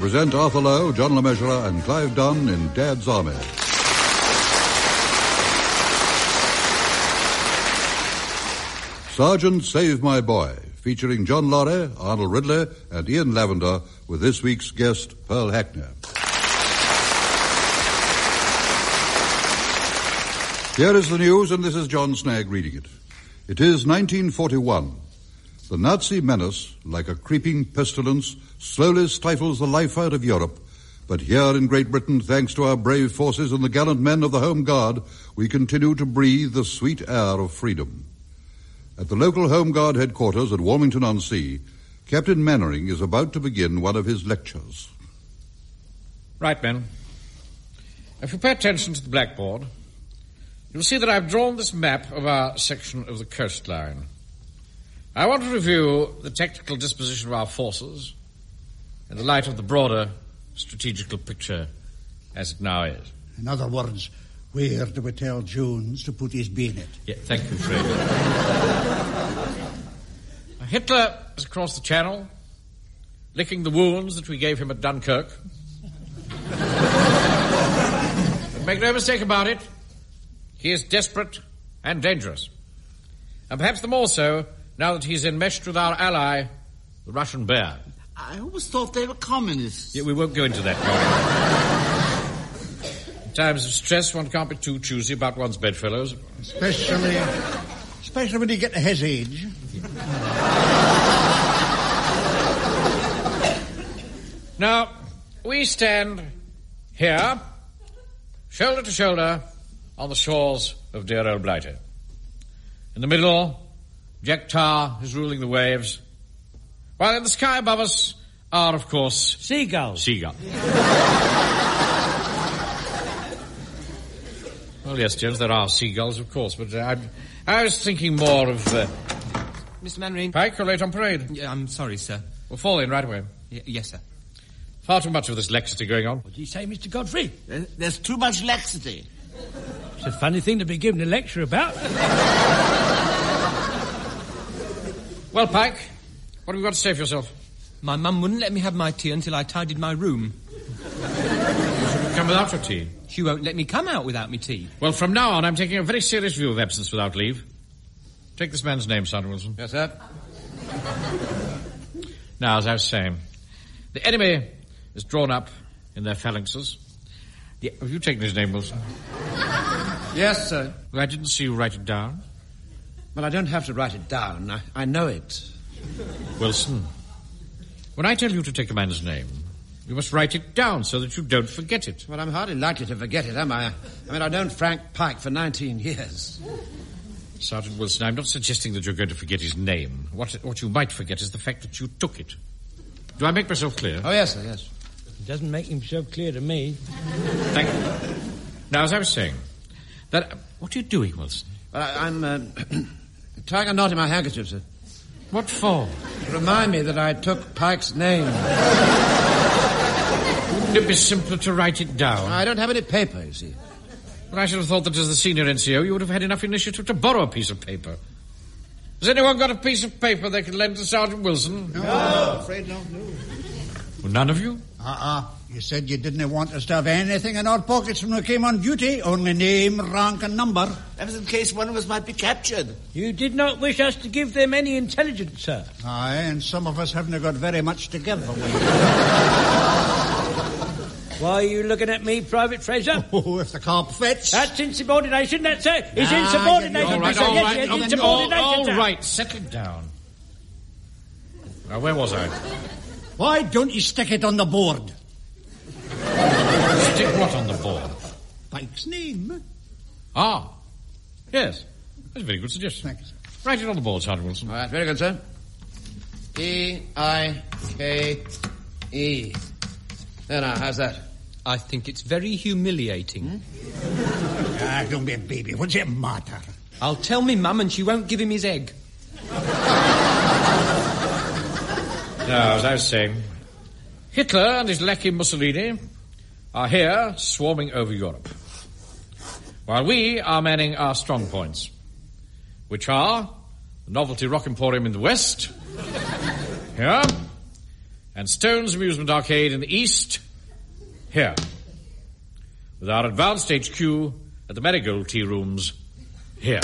present Arthur Lowe, John Le Mesurier, and Clive Dunn in Dad's Army. Sergeant Save My Boy, featuring John Laurie, Arnold Ridley, and Ian Lavender, with this week's guest, Pearl Hackney. Here is the news, and this is John Snagg reading it. It is 1941. The Nazi menace, like a creeping pestilence, slowly stifles the life out of Europe. But here in Great Britain, thanks to our brave forces and the gallant men of the Home Guard, we continue to breathe the sweet air of freedom. At the local Home Guard headquarters at Walmington-on-Sea, Captain Mannering is about to begin one of his lectures. Right, men. If you pay attention to the blackboard, you'll see that I've drawn this map of our section of the coastline. I want to review the tactical disposition of our forces in the light of the broader strategical picture as it now is. In other words, where do we tell Jones to put his bayonet? Yeah, thank you, Fred. Hitler is across the channel, licking the wounds that we gave him at Dunkirk. But make no mistake about it, he is desperate and dangerous. And perhaps the more so now that he's enmeshed with our ally, the Russian bear. I always thought they were communists. Yeah, we won't go into that. In times of stress, one can't be too choosy about one's bedfellows. Especially when you get to his age. Now, we stand here, shoulder to shoulder, on the shores of dear old Blighty. In the middle, Jack Tar is ruling the waves, while in the sky above us are, of course... Seagulls. Well, yes, Jones, there are seagulls, of course, but I was thinking more of... Mr. Mannering. Pike, you're late on parade. Yeah, I'm sorry, sir. We'll fall in right away. Yes, sir. Far too much of this laxity going on. What do you say, Mr. Godfrey? There's too much laxity. It's a funny thing to be given a lecture about. Well, Pike, what have you got to say for yourself? My mum wouldn't let me have my tea until I tidied my room. You should come without your tea. She won't let me come out without me tea. Well, from now on, I'm taking a very serious view of absence without leave. Take this man's name, Sergeant Wilson. Yes, sir. Now, as I was saying, the enemy is drawn up in their phalanxes. Have you taken his name, Wilson? Yes, sir. Well, I didn't see you write it down. Well, I don't have to write it down. I know it. Wilson, when I tell you to take a man's name, you must write it down so that you don't forget it. Well, I'm hardly likely to forget it, am I? I mean, I've known Frank Pike for 19 years. Sergeant Wilson, I'm not suggesting that you're going to forget his name. What you might forget is the fact that you took it. Do I make myself clear? Oh, yes, sir, yes. It doesn't make himself clear to me. Thank you. Now, as I was saying, what are you doing, Wilson? Well, I'm tying a knot in my handkerchief, sir. What for? To remind me that I took Pike's name. Wouldn't it be simpler to write it down? I don't have any paper, you see. But I should have thought that as the senior NCO, you would have had enough initiative to borrow a piece of paper. Has anyone got a piece of paper they can lend to Sergeant Wilson? No, I'm afraid no. Well, none of you? You said you didn't want us to have anything in our pockets when we came on duty. Only name, rank, and number. That was in case one of us might be captured. You did not wish us to give them any intelligence, sir. Aye, and some of us haven't got very much to give away. Why are you looking at me, Private Fraser? Oh, if the carp fits. That's insubordination, that's it. It's insubordination. All right, settle down. Now, where was I? Why don't you stick it on the board? Stick what on the board? Pike's name. Ah, yes. That's a very good suggestion. Thank you, sir. Write it on the board, Sergeant Wilson. All right, very good, sir. E-I-K-E. There now, how's that? I think it's very humiliating. Don't be a baby. What's it matter? I'll tell me mum and she won't give him his egg. Now, as I was saying, Hitler and his lackey Mussolini are here swarming over Europe, while we are manning our strong points, which are the Novelty Rock Emporium in the west, here, And Stone's Amusement Arcade in the east, here. With our advanced HQ at the Marigold Tea Rooms, here.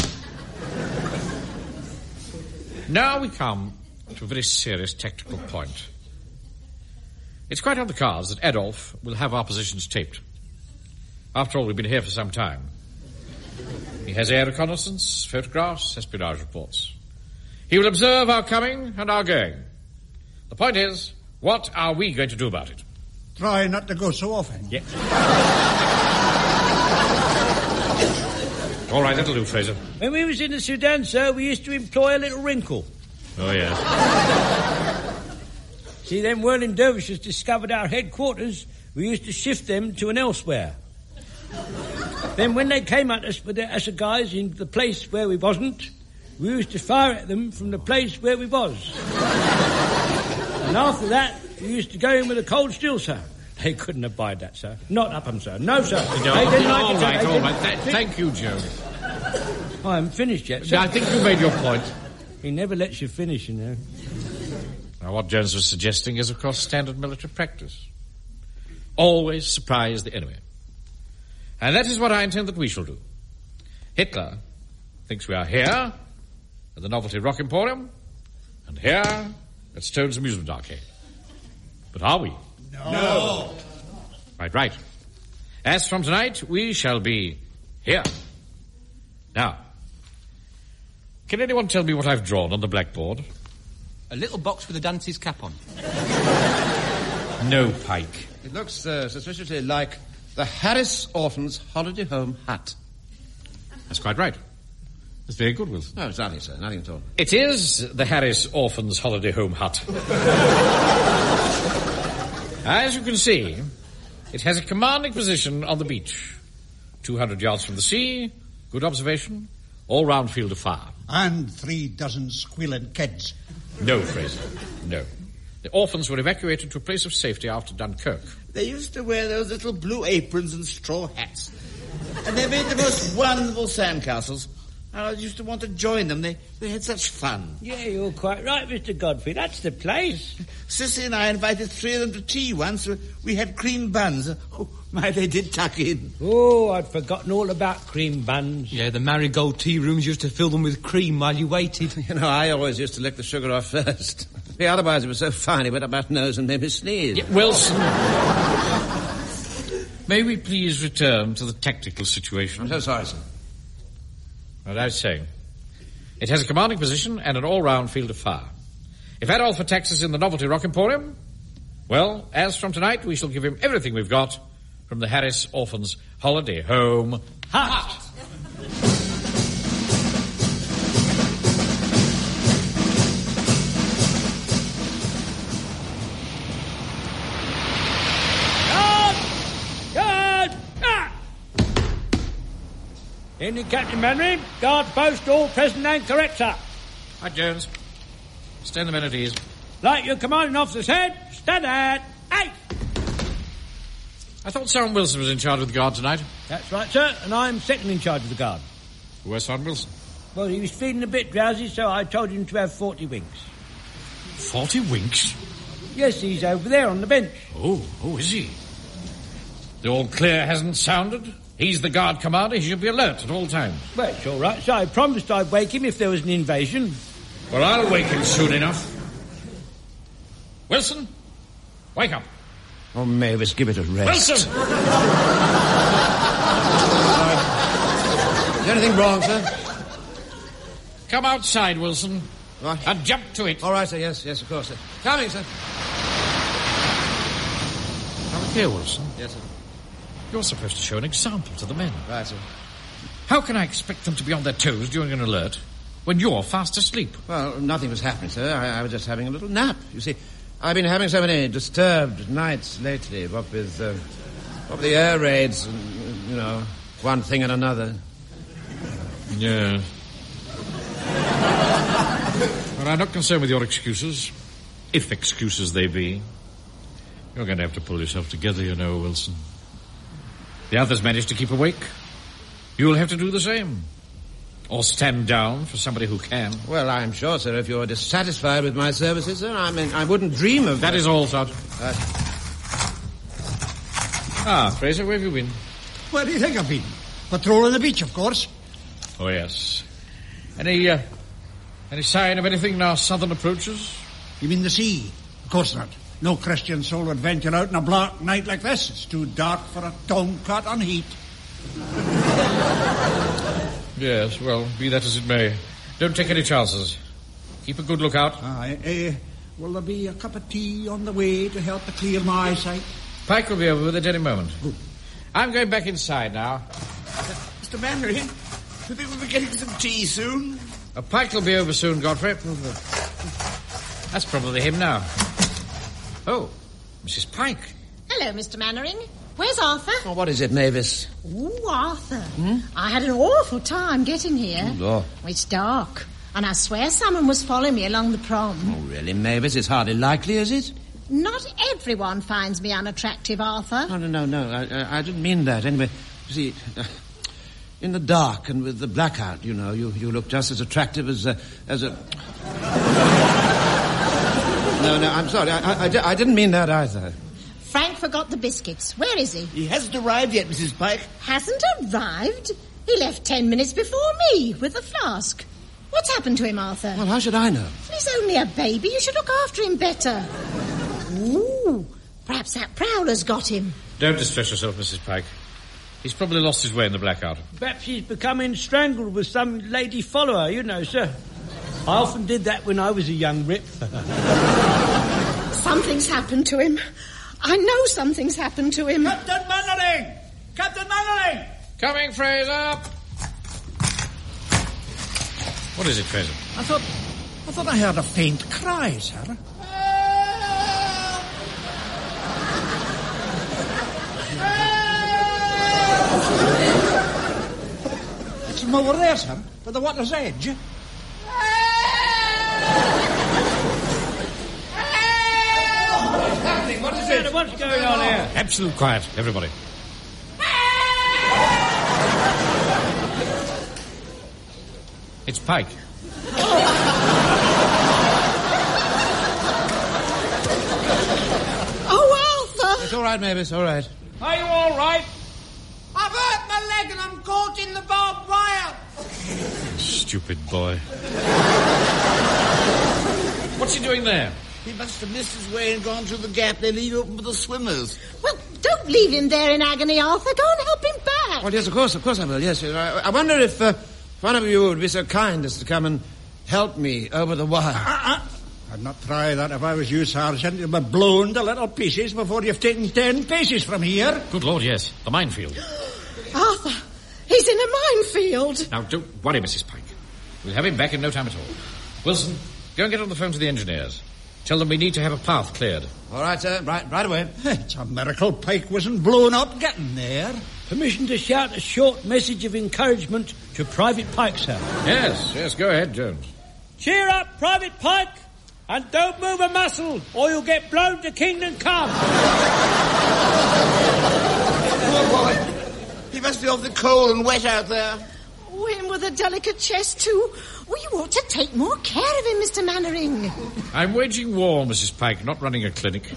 Now we come to a very serious technical point. It's quite on the cards that Adolf will have our positions taped. After all, we've been here for some time. He has air reconnaissance, photographs, espionage reports. He will observe our coming and our going. The point is, what are we going to do about it? Try not to go so often. Yes. All right, that'll do, Fraser. When we was in the Sudan, sir, we used to employ a little wrinkle. Oh, yes. See, them whirling dervishes discovered our headquarters. We used to shift them to an elsewhere. Then when they came at us with their assegais in the place where we wasn't, we used to fire at them from the place where we was. And after that, we used to go in with a cold steel, sir. They couldn't abide that, sir. Not Upham, sir. No, sir. No, they didn't all like it, right, all right. Thank you, Joe. I haven't finished yet, sir. I think you made your point. He never lets you finish, you know. Now, what Jones was suggesting is, of course, standard military practice. Always surprise the enemy. And that is what I intend that we shall do. Hitler thinks we are here at the Novelty Rock Emporium and here at Stone's Amusement Arcade. But are we? No. Right. As from tonight, we shall be here. Now, can anyone tell me what I've drawn on the blackboard? A little box with a dance's cap on. No, Pike. It looks suspiciously like the Harris Orphans Holiday Home Hut. That's quite right. That's very good, Wilson. No, it's nothing, sir. Nothing at all. It is the Harris Orphans Holiday Home Hut. As you can see, it has a commanding position on the beach. 200 yards from the sea, good observation, all-round field of fire. And 3 dozen squealing kids. No, Fraser, no. The orphans were evacuated to a place of safety after Dunkirk. They used to wear those little blue aprons and straw hats. And they made the most wonderful sandcastles. I used to want to join them. They had such fun. Yeah, you're quite right, Mr. Godfrey. That's the place. Sissy and I invited 3 of them to tea once. We had cream buns. Oh, my, they did tuck in. Oh, I'd forgotten all about cream buns. Yeah, the Marigold Tea Rooms used to fill them with cream while you waited. You know, I always used to lick the sugar off first. Yeah, otherwise it was so fine it went up my nose and made me sneeze. Yeah, Wilson. May we please return to the tactical situation? I'm so sorry, sir. What I was saying. It has a commanding position and an all-round field of fire. If Adolf attacks us in the Novelty Rock Emporium, well, as from tonight, we shall give him everything we've got from the Harris Orphans Holiday Home Hut. Evening, Captain Manry. Guard post all present and correct, sir. Right, Jones. Stand the men at ease. Like your commanding officer's head, stand at 8. I thought Sergeant Wilson was in charge of the guard tonight. That's right, sir, and I'm second in charge of the guard. Where's Sergeant Wilson? Well, he was feeling a bit drowsy, so I told him to have 40 winks. 40 winks? Yes, he's over there on the bench. Oh, is he? The all clear hasn't sounded? He's the guard commander. He should be alert at all times. Well, it's all right, sir. I promised I'd wake him if there was an invasion. Well, I'll wake him soon enough. Wilson, wake up. Oh, Mavis, give it a rest. Wilson! Is there anything wrong, sir? Come outside, Wilson. What? And jump to it. All right, sir. Yes, of course, sir. Coming, sir. Now, look here, Wilson. Yes, sir. You're supposed to show an example to the men. Right, sir. How can I expect them to be on their toes during an alert when you're fast asleep? Well, nothing was happening, sir. I was just having a little nap. You see, I've been having so many disturbed nights lately, what with the air raids and, one thing and another. Yeah. Well, I'm not concerned with your excuses, if excuses they be. You're going to have to pull yourself together, Wilson. The others managed to keep awake. You'll have to do the same. Or stand down for somebody who can. Well, I'm sure, sir, if you're dissatisfied with my services, sir, I wouldn't dream of... That is all, Sergeant. Fraser, where have you been? Where do you think I've been? Patrolling the beach, of course. Oh, yes. Any sign of anything in our southern approaches? You mean the sea? Of course not. No Christian soul would venture out on a black night like this. It's too dark for a tomcat on heat. Yes, well, be that as it may. Don't take any chances. Keep a good lookout. Will there be a cup of tea on the way to help to clear my eyesight? Pike will be over with at any moment. Good. I'm going back inside now. Mr. Mannering, do you think we'll be getting some tea soon? Pike will be over soon, Godfrey. That's probably him now. Oh, Mrs. Pike. Hello, Mr. Mannering. Where's Arthur? Oh, what is it, Mavis? Ooh, Arthur. I had an awful time getting here. Oh. It's dark, and I swear someone was following me along the prom. Oh, really, Mavis? It's hardly likely, is it? Not everyone finds me unattractive, Arthur. Oh, no. I didn't mean that. Anyway, you see, in the dark and with the blackout, you know, you look just as attractive as a... No, I'm sorry. I didn't mean that either. Frank forgot the biscuits. Where is he? He hasn't arrived yet, Mrs. Pike. Hasn't arrived? He left 10 minutes before me with the flask. What's happened to him, Arthur? Well, how should I know? He's only a baby. You should look after him better. Ooh, perhaps that prowler's got him. Don't distress yourself, Mrs. Pike. He's probably lost his way in the blackout. Perhaps he's becoming strangled with some lady follower, you know, sir. I often did that when I was a young rip. Something's happened to him. I know something's happened to him. Captain Mannering! Captain Mannering! Coming, Fraser! What is it, Fraser? I thought I heard a faint cry, sir. It's from over there, sir, to the water's edge. What is it? What's going on here? Absolute quiet, everybody. It's Pike. Oh, Arthur! It's all right, Mavis, all right. Are you all right? I've hurt my leg and I'm caught in the barbed wire. Stupid boy. What's he doing there? He must have missed his way and gone through the gap they leave open for the swimmers. Well, don't leave him there in agony, Arthur. Go and help him back. Well, yes, of course I will, yes. I wonder if one of you would be so kind as to come and help me over the wire. I'd not try that if I was you, Sergeant. You'll be blown to little pieces before you've taken 10 paces from here. Good Lord, yes. The minefield. Arthur, he's in a minefield. Now, don't worry, Mrs. Pike. We'll have him back in no time at all. Wilson, go and get on the phone to the engineers. Tell them we need to have a path cleared. All right, sir. Right away. It's a miracle Pike wasn't blown up getting there. Permission to shout a short message of encouragement to Private Pike, sir. Yes, go ahead, Jones. Cheer up, Private Pike, and don't move a muscle, or you'll get blown to kingdom come. Poor boy. He must be off the coal and wet out there. Oh, him with a delicate chest, too. Oh, you ought to take more care of him, Mr. Mannering. I'm waging war, Mrs. Pike, not running a clinic.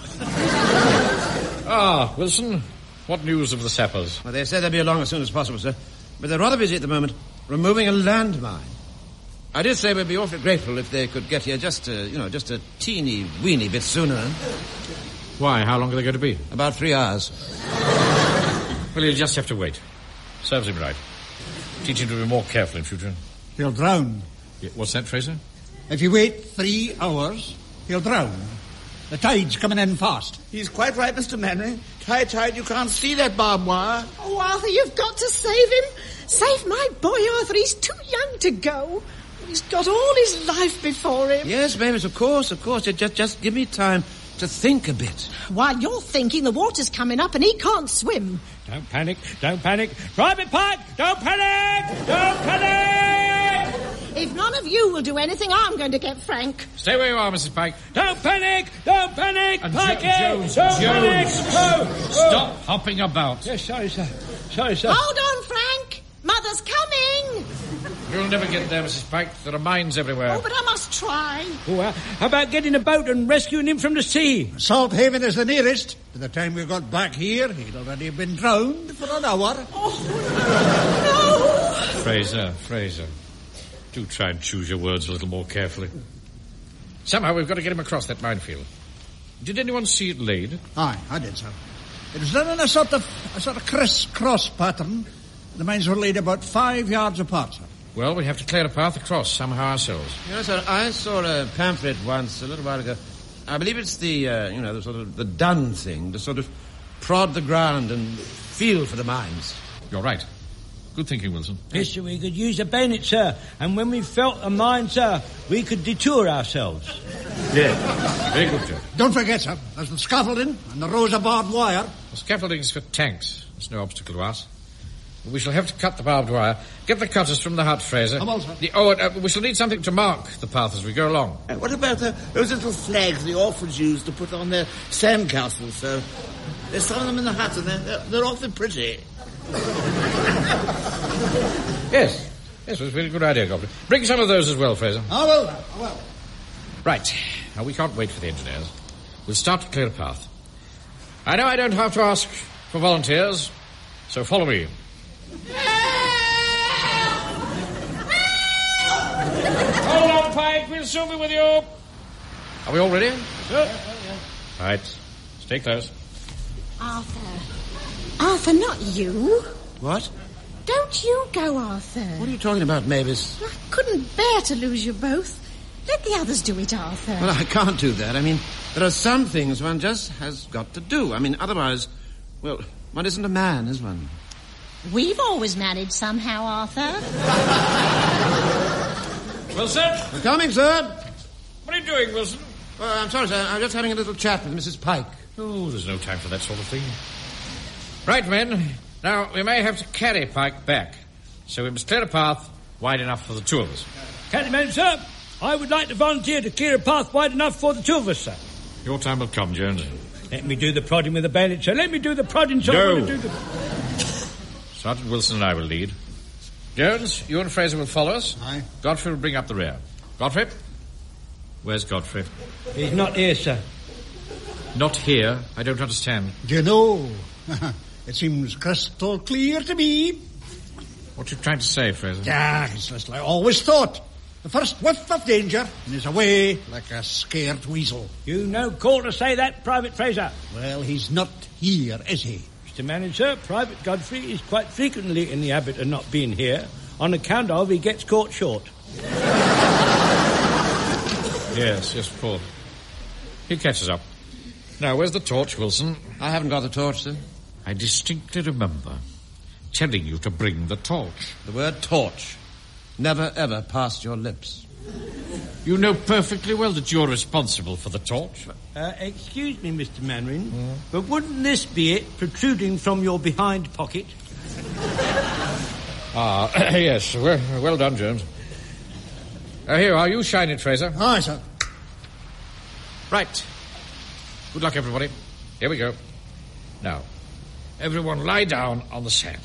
Wilson, what news of the sappers? Well, they said they'd be along as soon as possible, sir. But they're rather busy at the moment, removing a landmine. I did say we'd be awfully grateful if they could get here just a teeny-weeny bit sooner. Why? How long are they going to be? About 3 hours. Well, he'll just have to wait. Serves him right. Teach him to be more careful in future. He'll drown. Yeah, what's that, Fraser? If you wait 3 hours, he'll drown. The tide's coming in fast. He's quite right, Mr. Mannering. Tide, you can't see that barbed wire. Oh, Arthur, you've got to save him. Save my boy, Arthur. He's too young to go. He's got all his life before him. Yes, Mavis, of course. Just give me time to think a bit. While you're thinking, the water's coming up and he can't swim. Don't panic. Private Pike, don't panic! Don't panic! If none of you will do anything, I'm going to get Frank. Stay where you are, Mrs. Pike. Don't panic! And Pike, Jones, panic! Stop hopping about. Yes, sorry, sir. Hold on, Frank. Mother's coming. You'll never get there, Mrs. Pike. There are mines everywhere. Oh, but I must try. Oh, how about getting a boat and rescuing him from the sea? Salt Haven is the nearest. By the time we got back here, he'd already been drowned for an hour. Oh, no! Fraser. Do try and choose your words a little more carefully. Somehow we've got to get him across that minefield. Did anyone see it laid? Aye, I did, sir. It was done in a sort of criss-cross pattern. The mines were laid about 5 yards apart, sir. Well, we have to clear a path across somehow ourselves. You know, sir, I saw a pamphlet once, a little while ago. I believe it's the sort of the done thing, to sort of prod the ground and feel for the mines. You're right. Good thinking, Wilson. Yes, sir, we could use a bayonet, sir. And when we felt a mine, sir, we could detour ourselves. Yeah. Very good, Joe. Don't forget, sir, there's the scaffolding and the rows of barbed wire. The scaffolding's for tanks. It's no obstacle to us. We shall have to cut the barbed wire. Get the cutters from the hut, Fraser. Come on, sir. We shall need something to mark the path as we go along. What about those little flags the orphans use to put on their sandcastles, sir? There's some of them in the hut, and they're awfully pretty. Yes, it was a very good idea, Goblin. Bring some of those as well, Fraser. I will. Right. Now, we can't wait for the engineers. We'll start to clear a path. I know I don't have to ask for volunteers, so follow me. Hold on, Pike. We'll soon be with you. Are we all ready? Yeah. Right. Stay close. Arthur, not you. What? Don't you go, Arthur. What are you talking about, Mavis? I couldn't bear to lose you both. Let the others do it, Arthur. Well, I can't do that. I mean, there are some things one just has got to do. I mean, otherwise, well, one isn't a man, is one? We've always managed somehow, Arthur. Wilson? I'm coming, sir. What are you doing, Wilson? I'm sorry, sir. I'm just having a little chat with Mrs. Pike. Oh, there's no time for that sort of thing. Right, men. Now, we may have to carry Pike back, so we must clear a path wide enough for the two of us. Captain Man, sir, I would like to volunteer to clear a path wide enough for the two of us, sir. Your time will come, Jones. Let me do the prodding with the bayonet, sir. Let me do the prodding, sir. No. I want to do the... Sergeant Wilson and I will lead. Jones, you and Fraser will follow us. Aye. Godfrey will bring up the rear. Godfrey? Where's Godfrey? He's not here, sir. Not here? I don't understand. Do you know, it seems crystal clear to me. What are you trying to say, Fraser? Yeah, it's just like I always thought. The first whiff of danger, and he's away like a scared weasel. You no call to say that, Private Fraser. Well, he's not here, is he? Mr. Manager, Private Godfrey is quite frequently in the habit of not being here, on account of he gets caught short. Yes, of course. He catches up. Now, where's the torch, Wilson? I haven't got the torch, sir. I distinctly remember telling you to bring the torch. The word torch never, ever passed your lips. You know perfectly well that you're responsible for the torch. Excuse me, Mr. Manring, but wouldn't this be it, protruding from your behind pocket? Yes. Well done, Jones. Here are you. Shine it, Fraser. Aye, sir. Right. Good luck, everybody. Here we go. Now, everyone lie down on the sand.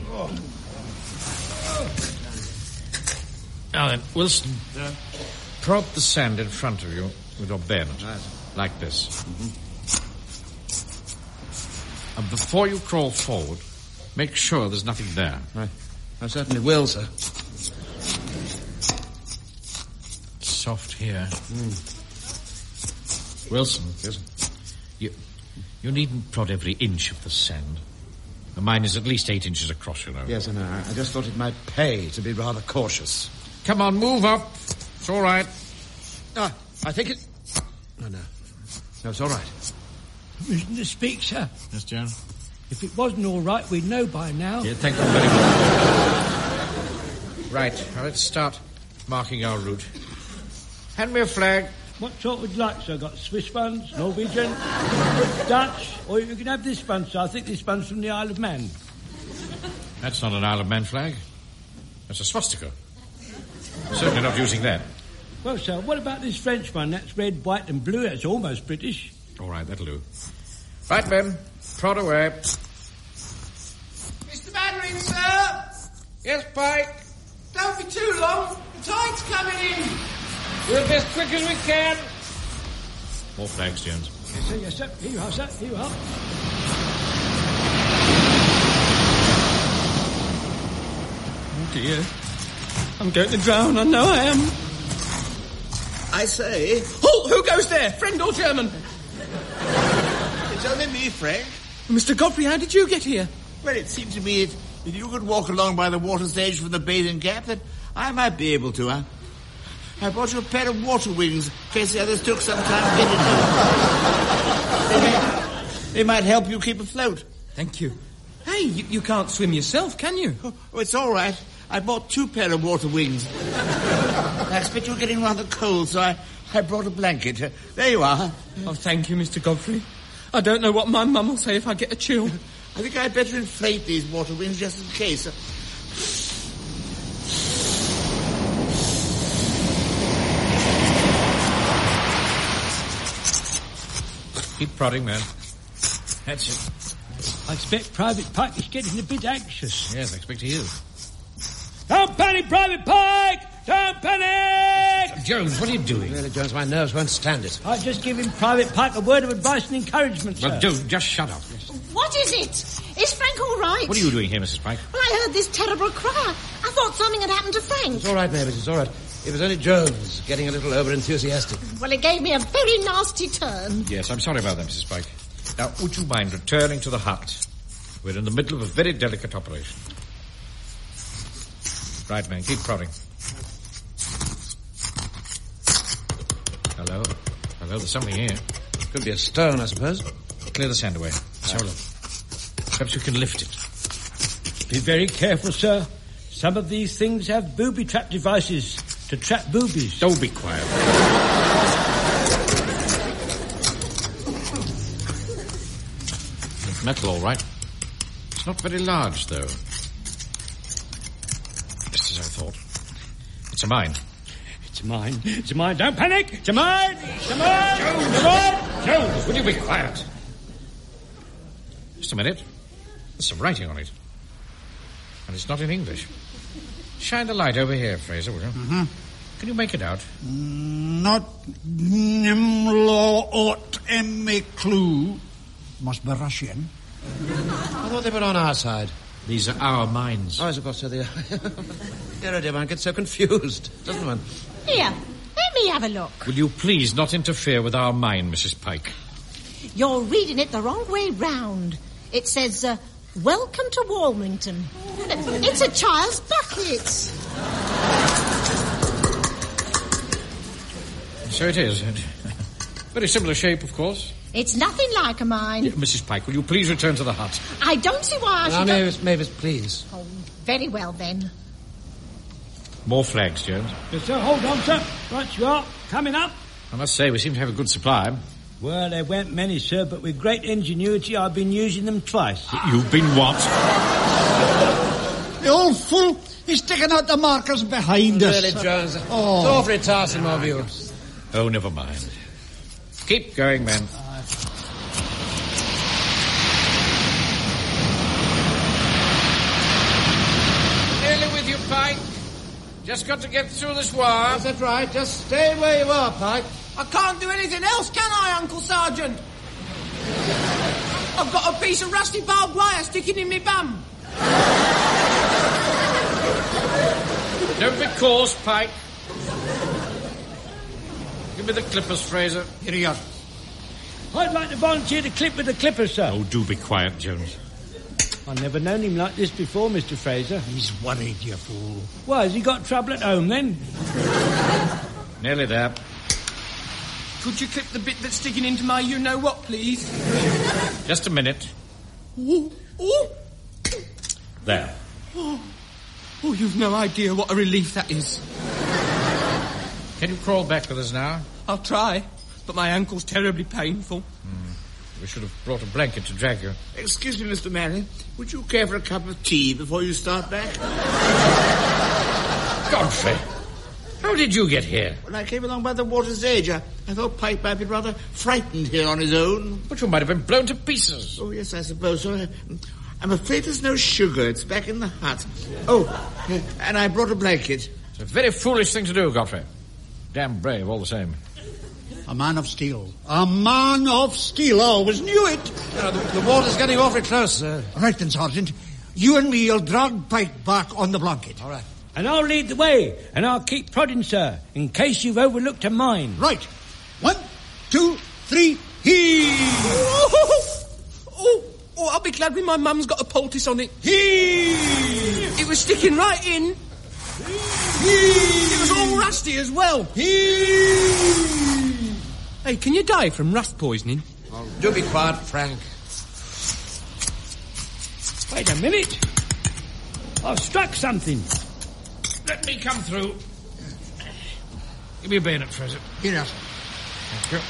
Now then, Wilson, prod the sand in front of you with your bayonet. Right. Like this. And before you crawl forward, make sure there's nothing there. Right. I certainly will, sir. Soft here. Wilson. Yes, sir. You needn't prod every inch of the sand. The mine is at least 8 inches across, you know. Yes, I know. I just thought it might pay to be rather cautious. Come on, move up. It's all right. I think it... No, it's all right. Permission to speak, sir. Yes, Jones? If it wasn't all right, we'd know by now. Yeah, thank you very much. Right, now let's start marking our route. Hand me a flag. What sort would you like, sir? Got Swiss buns, Norwegian, Dutch, or you can have this bun, sir. I think this bun's from the Isle of Man. That's not an Isle of Man flag. That's a swastika. Certainly not using that. Well, sir, what about this French one? That's red, white and blue. That's almost British. All right, that'll do. Right, men. Prod away. Mr. Mannering, sir! Yes, Pike? Don't be be too long. The tide's coming in. We'll be as quick as we can. More flags, Jones. Yes, sir, yes, sir. Here you are, sir. Here you are. Oh, dear. I'm going to drown. I know I am. I say... Oh, who goes there? Friend or German? It's only me, Frank. Mr. Godfrey, how did you get here? Well, it seemed to me if you could walk along by the water's edge from the bathing gap, that I might be able to. I brought you a pair of water wings in case the others took some time getting to. They might help you keep afloat. Thank you. Hey, you can't swim yourself, can you? Oh, it's all right. I bought 2 pair of water wings. I expect you're getting rather cold, so I brought a blanket. There you are. Oh, thank you, Mr. Godfrey. I don't know what my mum will say if I get a chill. I think I'd better inflate these water wings just in case. Keep prodding, man. That's it. I expect Private Pike is getting a bit anxious. Yes, I expect he is. Don't panic, Private Pike! Don't panic! Jones, what are you doing? Really, Jones, my nerves won't stand it. I'm just giving Private Pike a word of advice and encouragement, sir. Well, don't. Just shut up. What is it? Is Frank all right? What are you doing here, Mrs. Pike? Well, I heard this terrible cry. I thought something had happened to Frank. It's all right, Mavis, it's all right. It was only Jones getting a little over-enthusiastic. Well, it gave me a very nasty turn. Yes, I'm sorry about that, Mrs. Pike. Now, would you mind returning to the hut? We're in the middle of a very delicate operation. Right, man, keep prodding. Hello? Hello, there's something here. Could be a stone, I suppose. Clear the sand away. So look. Perhaps you can lift it. Be very careful, sir. Some of these things have booby trap devices to trap boobies. Don't be quiet. It's metal, all right. It's not very large, though. Just as I thought. It's a mine. It's mine. It's mine. Don't panic. It's mine. It's mine. Jones. Jones, will you be quiet? Just a minute. There's some writing on it. And it's not in English. Shine the light over here, Fraser, will you? Mm-hmm. Can you make it out? Not Nimlo Ot Emme Clue. Must be Russian. I thought they were on our side. These are our mines. Oh, I suppose so they are. Dear, oh dear, one gets so confused, doesn't one? Here, let me have a look. Will you please not interfere with our mine, Mrs. Pike? You're reading it the wrong way round. It says, welcome to Walmington. It's a child's bucket. So it is. Very similar shape, of course. It's nothing like a mine. Yeah, Mrs. Pike, will you please return to the hut? I don't see why I should... Now, Mavis, please. Oh, very well, then. More flags, Jones. Yes, sir. Hold on, sir. Right you are. Coming up. I must say, we seem to have a good supply. Well, there weren't many, sir, but with great ingenuity, I've been using them twice. You've been what? The old fool! He's taken out the markers behind us. Really, Jones? Oh. It's awfully tiresome of you. Oh, never mind. Keep going, men. Nearly with you, Pike. Just got to get through this wire. Yes, that's right. Just stay where you are, Pike. I can't do anything else, can I, Uncle Sergeant? I've got a piece of rusty barbed wire sticking in my bum. Don't be coarse, Pike. Give me the clippers, Fraser. Here you are. I'd like to volunteer to clip with the clippers, sir. Oh, do be quiet, Jones. I've never known him like this before, Mr. Fraser. He's worried, you fool. Why, has he got trouble at home, then? Nearly there. Could you clip the bit that's sticking into my you-know-what, please? Just a minute. Ooh, ooh. There. Oh, you've no idea what a relief that is. Can you crawl back with us now? I'll try, but my ankle's terribly painful. We should have brought a blanket to drag you. Excuse me, Mr. Manning. Would you care for a cup of tea before you start back? Godfrey, how did you get here? When I came along by the water's edge, I thought Pike might be rather frightened here on his own. But you might have been blown to pieces. Oh, yes, I suppose so. I'm afraid there's no sugar. It's back in the hut. Oh, and I brought a blanket. It's a very foolish thing to do, Godfrey. Damn brave, all the same. A man of steel. A man of steel. I always knew it. The water's getting awfully close, sir. Right then, Sergeant. You and me'll drag Pike back on the blanket. All right. And I'll lead the way, and I'll keep prodding, sir, in case you've overlooked a mine. Right. 1, 2, 3, heave! Oh, I'll be glad when my mum's got a poultice on it. Heave! It was sticking right in. Heave! It was all rusty as well. Heave! Hey, can you die from rust poisoning? Oh, do be quiet, Frank. Wait a minute. I've struck something. Let me come through. Give me a bayonet, Fraser. Here, sir. Thank you.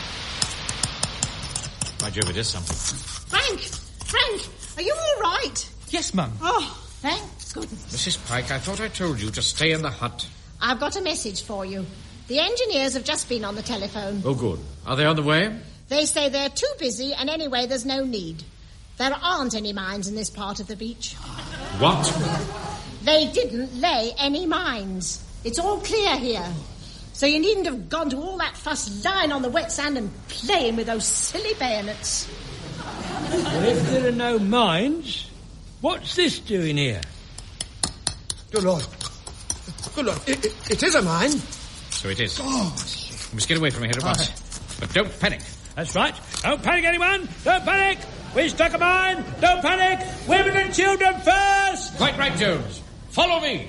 By Jove, it is something. Frank, are you all right? Yes, Mum. Oh, thank goodness. Mrs. Pike, I thought I told you to stay in the hut. I've got a message for you. The engineers have just been on the telephone. Oh, good. Are they on the way? They say they're too busy, and anyway, there's no need. There aren't any mines in this part of the beach. What? They didn't lay any mines. It's all clear here. So you needn't have gone to all that fuss lying on the wet sand and playing with those silly bayonets. Well, if there are no mines, what's this doing here? Good Lord. Good Lord. It is a mine. So it is. Oh, we must get away from here at once. But don't panic. That's right. Don't panic, anyone. Don't panic. We struck a mine. Don't panic. Women and children first. Quite right, Jones. Follow me.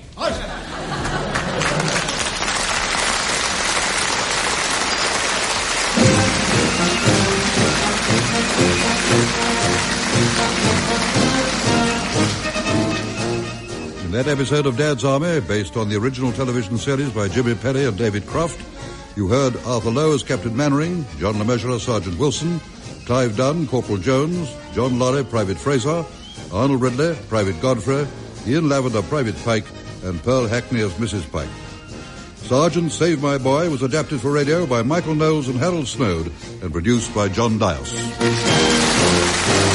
In that episode of Dad's Army, based on the original television series by Jimmy Perry and David Croft, you heard Arthur Lowe as Captain Mannering, John LeMessurier as Sergeant Wilson, Clive Dunn, Corporal Jones, John Lorry, Private Fraser, Arnold Ridley, Private Godfrey, Ian Lavender, Private Pike, and Pearl Hackney as Mrs. Pike. Sergeant Save My Boy was adapted for radio by Michael Knowles and Harold Snowd and produced by John Dias.